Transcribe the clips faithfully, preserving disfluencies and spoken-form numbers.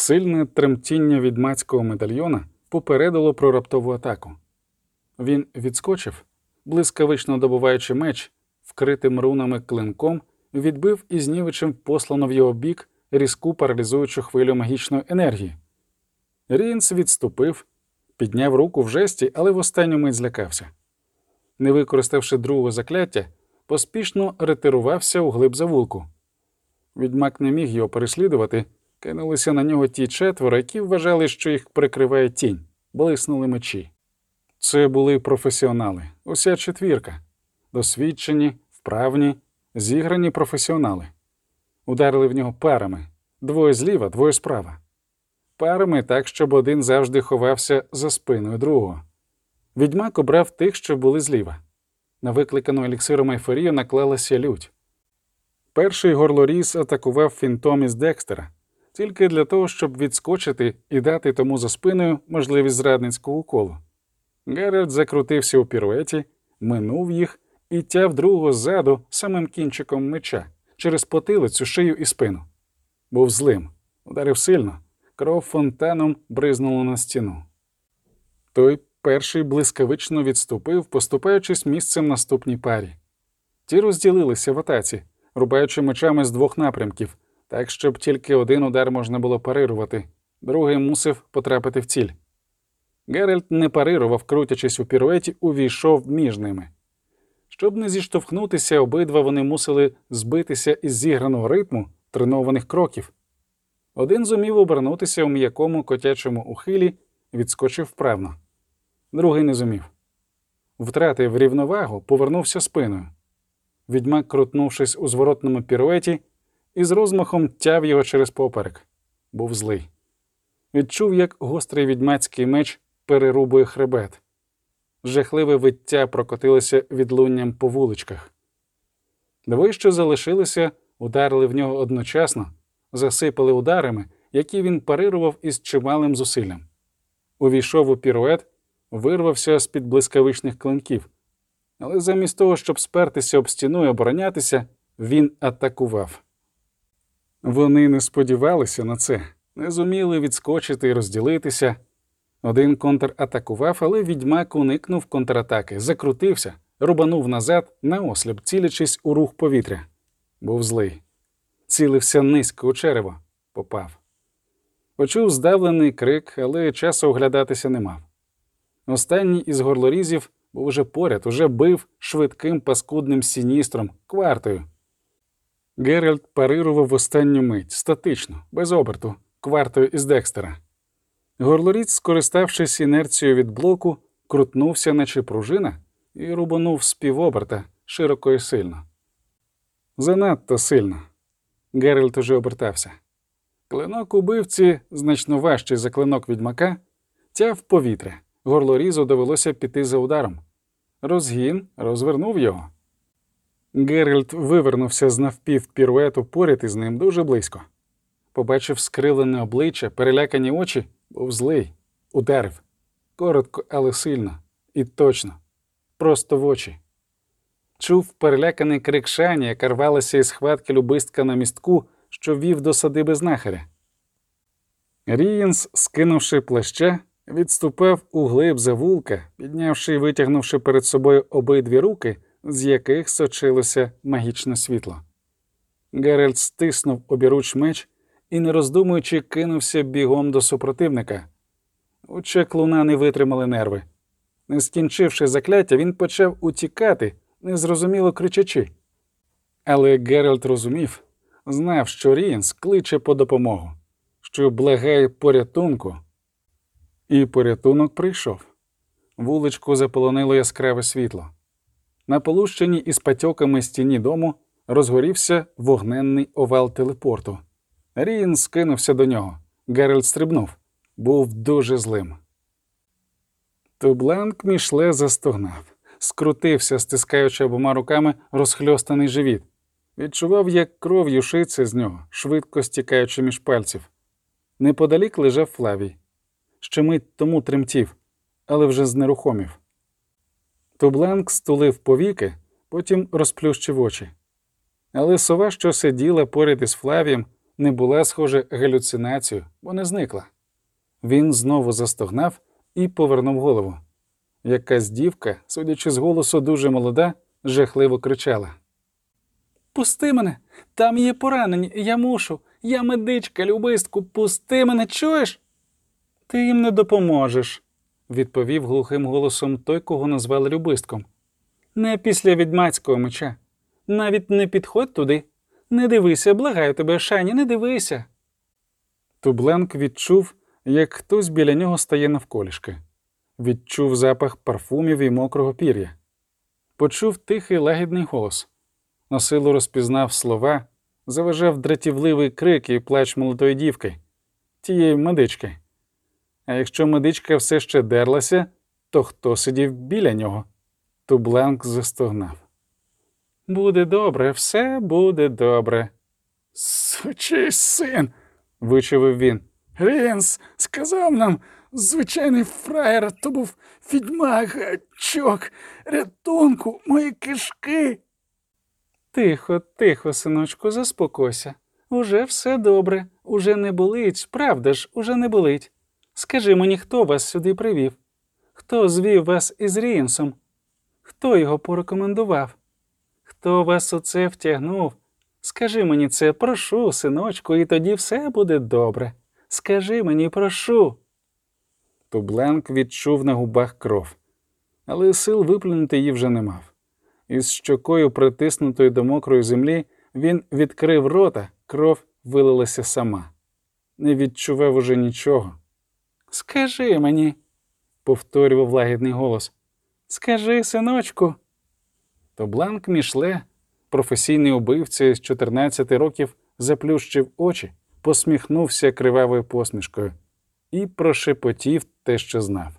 Сильне тремтіння відьмацького медальйона попередило про раптову атаку. Він відскочив, блискавично добуваючи меч, вкритим рунами клинком, відбив і знівечем послану в його бік різку паралізуючу хвилю магічної енергії. Рієнс відступив, підняв руку в жесті, але в останню мить злякався. Не використавши другого закляття, поспішно ретирувався у глиб завулку. Відьмак не міг його переслідувати, кинулися на нього ті четверо, які вважали, що їх прикриває тінь, блиснули мечі. Це були професіонали, уся четвірка, досвідчені, вправні, зіграні професіонали. Ударили в нього парами, двоє зліва, двоє справа. Парами так, щоб один завжди ховався за спиною другого. Відьмак обрав тих, що були зліва. На викликану еліксиром ейфорію наклалася лють. Перший горлоріз атакував фінтом із Декстера, тільки для того, щоб відскочити і дати тому за спиною можливість зрадницького уколу. Геральт закрутився у піруеті, минув їх і тяв другого ззаду самим кінчиком меча, через потилицю, шию і спину. Був злим, ударив сильно, кров фонтаном бризнула на стіну. Той перший блискавично відступив, поступаючись місцем наступній парі. Ті розділилися в атаці, рубаючи мечами з двох напрямків, так, щоб тільки один удар можна було парирувати, другий мусив потрапити в ціль. Геральт не парирував, крутячись у піруеті, увійшов між ними. Щоб не зіштовхнутися, обидва вони мусили збитися із зіграного ритму тренованих кроків. Один зумів обернутися у м'якому котячому ухилі, відскочив вправно. Другий не зумів. Втратив рівновагу, повернувся спиною. Відьмак, крутнувшись у зворотному піруеті, із розмахом тяв його через поперек. Був злий. Відчув, як гострий відьмацький меч перерубує хребет. Жахливе виття прокотилося відлунням по вуличках. Двоє, що залишилися, ударили в нього одночасно, засипали ударами, які він парирував із чималим зусиллям. Увійшов у пірует, вирвався з-під блискавичних клинків. Але замість того, щоб спертися об стіну і оборонятися, він атакував. Вони не сподівалися на це, не зуміли відскочити і розділитися. Один контратакував, але відьмак уникнув контратаки, закрутився, рубанув назад, наосліп, цілячись у рух повітря. Був злий. Цілився низько у черево. Попав. Почув здавлений крик, але часу оглядатися не мав. Останній із горлорізів був уже поряд, уже бив швидким паскудним сіністром, квартою. Геральт парирував в останню мить, статично, без оберту, квартою із Декстера. Горлоріз, скориставшись інерцією від блоку, крутнувся, наче пружина, і рубанув з півоберта, широко і сильно. Занадто сильно. Геральт уже обертався. Клинок убивці, значно важчий за клинок відьмака, тяв повітря. Горлорізу довелося піти за ударом. Розгін розвернув його. Геральт вивернувся з навпів піруету поряд із ним дуже близько. Побачив скривлене обличчя, перелякані очі, був злий. Ударив. Коротко, але сильно. І точно. Просто в очі. Чув переляканий крик Шані, яка рвалася із схватки любистка на містку, що вів до садиби знахаря. Рієнс, скинувши плаща, відступав у глиб завулка, піднявши і витягнувши перед собою обидві руки, з яких сочилося магічне світло. Геральт стиснув обіруч меч і, не роздумуючи, кинувся бігом до супротивника. У чаклуна не витримали нерви. Не скінчивши закляття, він почав утікати, незрозуміло кричачи. Але Геральт розумів, знав, що Рієнс кличе по допомогу, що благає порятунку. І порятунок прийшов. Вуличку заполонило яскраве світло. На полущеній із патьоками стіні дому розгорівся вогненний овал телепорту. Рієнс скинувся до нього. Геральт стрибнув. Був дуже злим. Тубланк Мішле застогнав. Скрутився, стискаючи обома руками розхльостаний живіт. Відчував, як кров юшиться з нього, швидко стікаючи між пальців. Неподалік лежав Флавій. Ще мить тому тремтів, але вже знерухомів. Тубланк стулив повіки, потім розплющив очі. Але сова, що сиділа поряд із Флавієм, не була, схоже, галюцинацією, бо не зникла. Він знову застогнав і повернув голову. Якась дівка, судячи з голосу дуже молода, жахливо кричала. «Пусти мене! Там є поранені! Я мушу! Я медичка, любистку! Пусти мене, чуєш?» «Ти їм не допоможеш», – відповів глухим голосом той, кого назвали любистком. «Не після відьмацького меча. Навіть не підходь туди. Не дивися, благаю тебе, Шайні, не дивися». Тубленк відчув, як хтось біля нього стає навколішки. Відчув запах парфумів і мокрого пір'я. Почув тихий лагідний голос. Насилу розпізнав слова, заважав дратівливий крик і плач молодої дівки, тієї медички. А якщо медичка все ще дерлася, то хто сидів біля нього? Тубленк застогнав. «Буде добре, все буде добре». «Сучий син!» – вичавив він. «Рінс сказав нам, звичайний фраєр, то був відьмак, гачок, рятунку, мої кишки». «Тихо, тихо, синочку, заспокойся. Уже все добре, уже не болить, правда ж, уже не болить. Скажи мені, хто вас сюди привів? Хто звів вас із Рінсом? Хто його порекомендував? Хто вас у це втягнув? Скажи мені це, прошу, синочку, і тоді все буде добре. Скажи мені, прошу». Тубленк відчув на губах кров, але сил виплюнути її вже не мав. Із щокою, притиснутою до мокрої землі, він відкрив рота, кров вилилася сама. Не відчував уже нічого. «Скажи мені», – повторював лагідний голос. «Скажи, синочку». Тубленк Мішле, професійний убивця з чотирнадцяти років, заплющив очі, посміхнувся кривавою посмішкою і прошепотів те, що знав.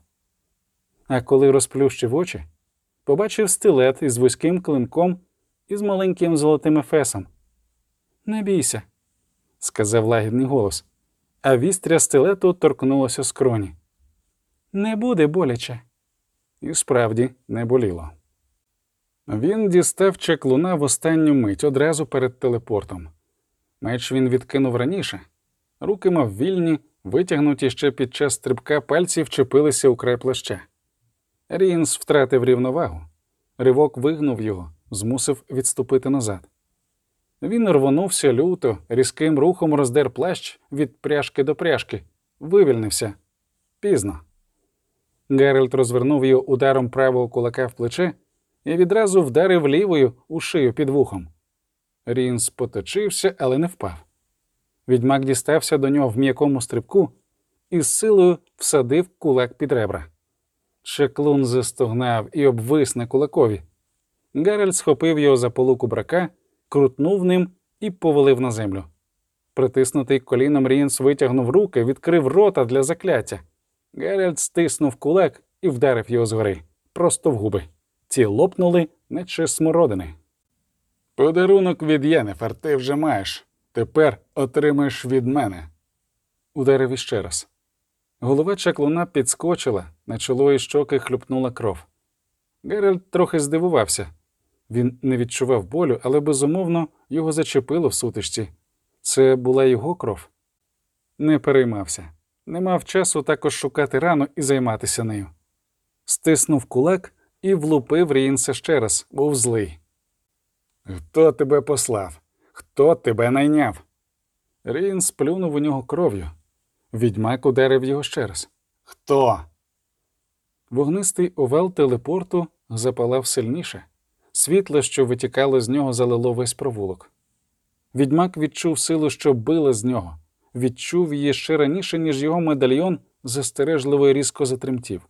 А коли розплющив очі, побачив стилет із вузьким клинком і з маленьким золотим ефесом. «Не бійся», – сказав лагідний голос, а вістря стилету торкнулося скроні. «Не буде боляче». І справді не боліло. Він дістав чаклуна в останню мить, одразу перед телепортом. Меч він відкинув раніше. Руки мав вільні, витягнуті ще під час стрибка, пальці вчепилися у край плаща. Рінс втратив рівновагу. Ривок вигнув його, змусив відступити назад. Він рвонувся люто, різким рухом роздер плащ від пряжки до пряжки. Вивільнився. Пізно. Геральт розвернув його ударом правого кулака в плече і відразу вдарив лівою у шию під вухом. Рінс поточився, але не впав. Відьмак дістався до нього в м'якому стрибку і з силою всадив кулак під ребра. Чаклун застогнав і обвис на кулакові. Геральт схопив його за полу кубрака, крутнув ним і повалив на землю. Притиснутий коліном, Рінс витягнув руки, відкрив рота для закляття. Геральт стиснув кулак і вдарив його згори, просто в губи. Ті лопнули, наче смородини. «Подарунок від Єннефер ти вже маєш. Тепер отримаєш від мене». Ударив іще раз. Голова чаклуна підскочила, на чоло і щоки хлюпнула кров. Геральт трохи здивувався. Він не відчував болю, але, безумовно, його зачепило в сутичці. Це була його кров. Не переймався. Не мав часу також шукати рану і займатися нею. Стиснув кулак і влупив Рінса ще раз, був злий. «Хто тебе послав? Хто тебе найняв?» Рінс плюнув у нього кров'ю. Відьмак ударив його ще раз. «Хто?» Вогнистий овал телепорту запалав сильніше. Світло, що витікало з нього, залило весь провулок. Відьмак відчув силу, що била з нього. Відчув її ще раніше, ніж його медальйон застережливо і різко затремтів.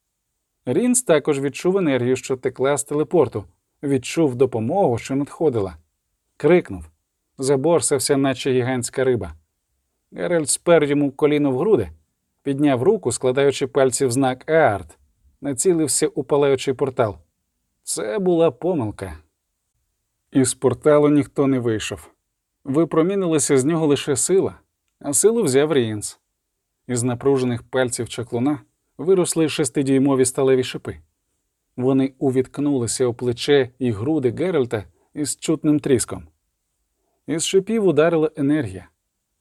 Рінс також відчув енергію, що текла з телепорту. Відчув допомогу, що надходила. Крикнув. Заборсався, наче гігантська риба. Геральт спер йому коліно в груди, підняв руку, складаючи пальці в знак «Аарт», націлився у палаючий портал. Це була помилка. Із порталу ніхто не вийшов. Випромінилася з нього лише сила, а силу взяв Рінс. Із напружених пальців чаклуна виросли шестидюймові сталеві шипи. Вони увіткнулися у плече і груди Геральта із чутним тріском. Із шипів ударила енергія.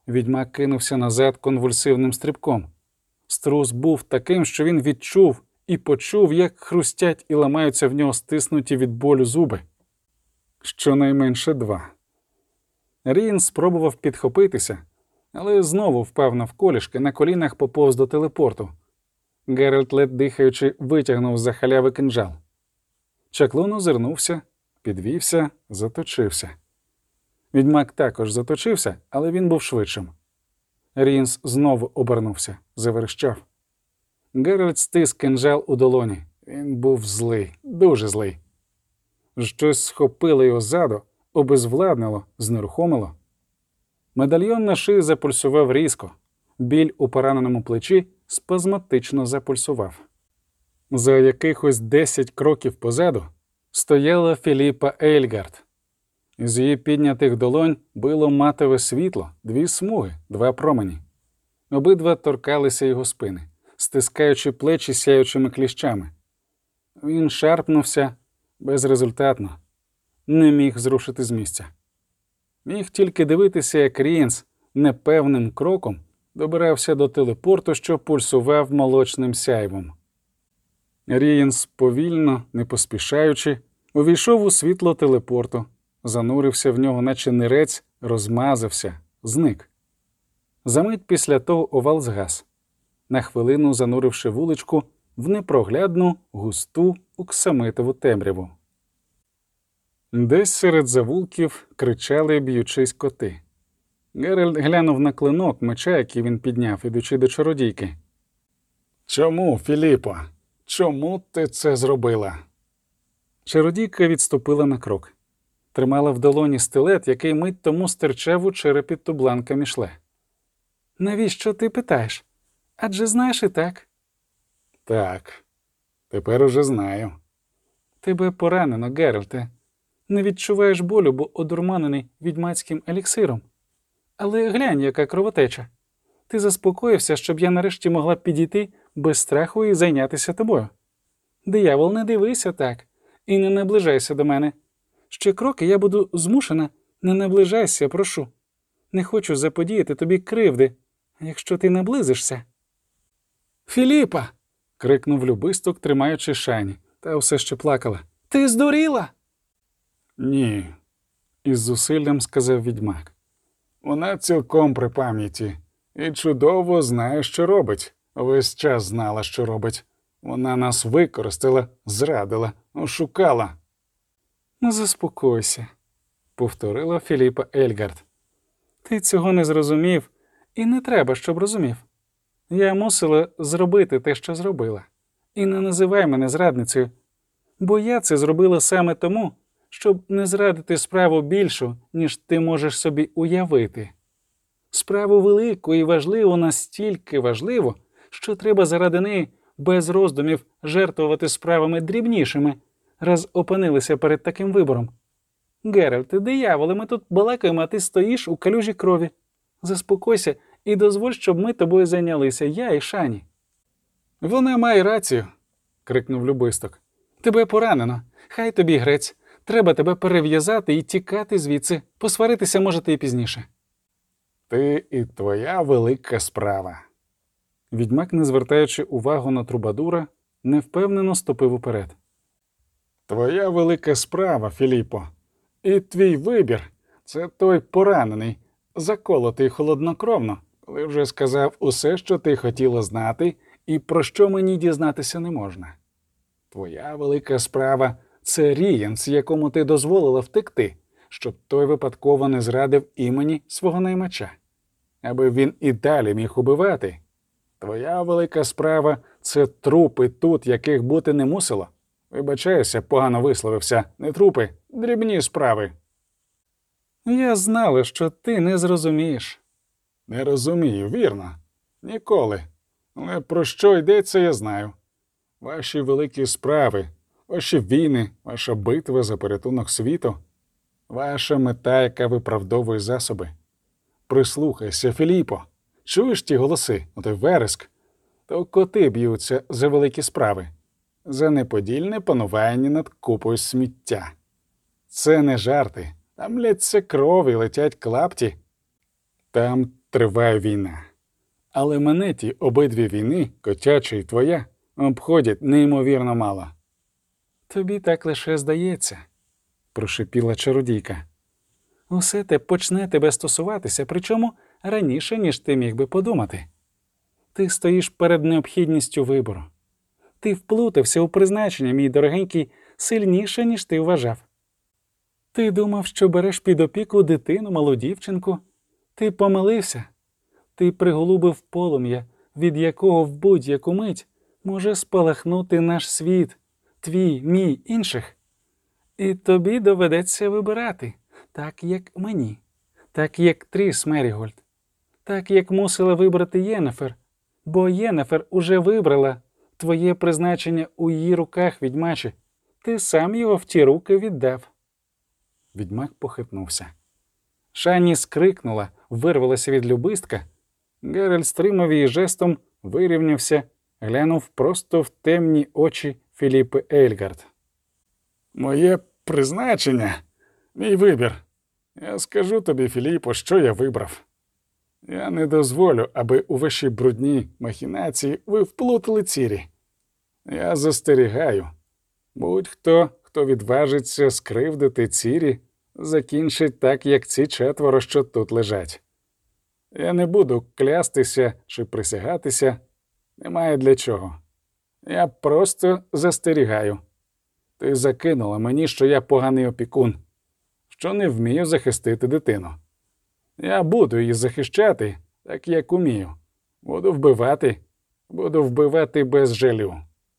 Відьмак кинувся назад конвульсивним стрибком. Струс був таким, що він відчув і почув, як хрустять і ламаються в нього стиснуті від болю зуби. Щонайменше два. Рін спробував підхопитися, але знову впав навколішки, на колінах поповз до телепорту. Геральт, ледь дихаючи, витягнув з-за халяви кинджал. Чаклун озирнувся, підвівся, заточився. Відьмак також заточився, але він був швидшим. Рінс знову обернувся, заверещав. Геральт стис кинджал у долоні. Він був злий, дуже злий. Щось схопило його ззаду, обезвладнило, знерухомило. Медальйон на шиї запульсував різко. Біль у пораненому плечі спазматично запульсував. За якихось десять кроків позаду стояла Філіпа Ельгард. З її піднятих долонь било матове світло, дві смуги, два промені. Обидва торкалися його спини, стискаючи плечі сяючими кліщами. Він шарпнувся безрезультатно, не міг зрушити з місця. Міг тільки дивитися, як Рієнс непевним кроком добирався до телепорту, що пульсував молочним сяйвом. Рієнс повільно, не поспішаючи, увійшов у світло телепорту, занурився в нього, наче нирець, розмазався, зник. Замить після того овал згас, на хвилину зануривши вуличку в непроглядну, густу, оксамитову темряву. Десь серед завулків кричали, б'ючись, коти. Геральт глянув на клинок меча, який він підняв, ідучи до чародійки. «Чому, Філіпо? Чому ти це зробила?» Чародійка відступила на крок. Тримала в долоні стилет, який мить тому стирчав у черепі Тубланка Мішле. «Навіщо ти питаєш? Адже знаєш і так». «Так, тепер уже знаю». «Тебе поранено, Геральте. Не відчуваєш болю, бо одурманений відьмацьким еліксиром. Але глянь, яка кровотеча. Ти заспокоївся, щоб я нарешті могла підійти без страху і зайнятися тобою. Диявол, не дивися так і не наближайся до мене. Ще кроки я буду змушена, не наближайся, прошу. Не хочу заподіяти тобі кривди, якщо ти наблизишся». «Філіпа!» – крикнув любисток, тримаючи Шайні, та все ще плакала. «Ти здуріла?» «Ні», – із зусиллям сказав відьмак. «Вона цілком при пам'яті і чудово знає, що робить. Весь час знала, що робить. Вона нас використала, зрадила, ошукала». «Ну, заспокойся», – повторила Філіпа Ельгард. «Ти цього не зрозумів, і не треба, щоб розумів. Я мусила зробити те, що зробила. І не називай мене зрадницею, бо я це зробила саме тому, щоб не зрадити справу більшу, ніж ти можеш собі уявити. Справу велику і важливу, настільки важливо, що треба заради неї без роздумів жертвувати справами дрібнішими, раз опинилися перед таким вибором. Геральт, дияволе, ми тут балакаємо, а ти стоїш у калюжі крові. Заспокойся і дозволь, щоб ми тобою зайнялися, я і Шані». «Вона має рацію», – крикнув любисток. «Тебе поранено. Хай тобі грець. Треба тебе перев'язати і тікати звідси. Посваритися можете і пізніше». «Ти і твоя велика справа». Відьмак, не звертаючи увагу на трубадура, невпевнено ступив уперед. «Твоя велика справа, Філіпо. І твій вибір – це той поранений, заколотий холоднокровно, коли вже сказав усе, що ти хотіла знати і про що мені дізнатися не можна. Твоя велика справа – це Рієнс, якому ти дозволила втекти, щоб той випадково не зрадив імені свого наймача, аби він і далі міг убивати. Твоя велика справа – це трупи тут, яких бути не мусило. Вибачаюся, погано висловився. Не трупи, дрібні справи». «Я знала, що ти не зрозумієш». «Не розумію, вірно. Ніколи. Але про що йдеться, я знаю. Ваші великі справи, ваші війни, ваша битва за порятунок світу, ваша мета, яка виправдовує засоби. Прислухайся, Філіпо. Чуєш ті голоси, отой вереск? То коти б'ються за великі справи, за неподільне панування над купою сміття. Це не жарти. Там лється кров і летять клапті. Там триває війна. Але мене ті обидві війни, котяча і твоя, обходять неймовірно мало. Тобі так лише здається, прошипіла чародійка. Усе те почне тебе стосуватися, причому раніше, ніж ти міг би подумати. Ти стоїш перед необхідністю вибору. Ти вплутався у призначення, мій дорогенький, сильніше, ніж ти вважав. Ти думав, що береш під опіку дитину, малу дівчинку. Ти помилився. Ти приголубив полум'я, від якого в будь-яку мить може спалахнути наш світ, твій, мій, інших. І тобі доведеться вибирати, так як мені, так як Тріс Мерігольд, так як мусила вибрати Єнефер, бо Єнефер уже вибрала твоє призначення у її руках, відьмаче. Ти сам його в ті руки віддав. Відьмак похитнувся. Шані скрикнула, вирвалася від любистка. Геральт стримав її жестом, вирівнявся, глянув просто в темні очі Філіппи Ейльгард. «Моє призначення, мій вибір. Я скажу тобі, Філіппо, що я вибрав. Я не дозволю, аби у ваші брудні махінації ви вплутали Цірі. Я застерігаю. Будь-хто, хто відважиться скривдити Цірі, закінчить так, як ці четверо, що тут лежать. Я не буду клястися чи присягатися, немає для чого. Я просто застерігаю. Ти закинула мені, що я поганий опікун, що не вмію захистити дитину. Я буду її захищати, так як умію. Буду вбивати, буду вбивати без жалю».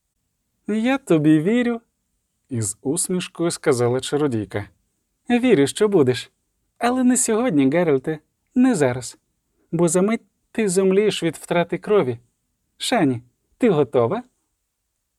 «Я тобі вірю», – із усмішкою сказала чародійка. «Вірю, що будеш. Але не сьогодні, Геральте, не зараз. Бо за мить ти зомлієш від втрати крові. Шані, ти готова?»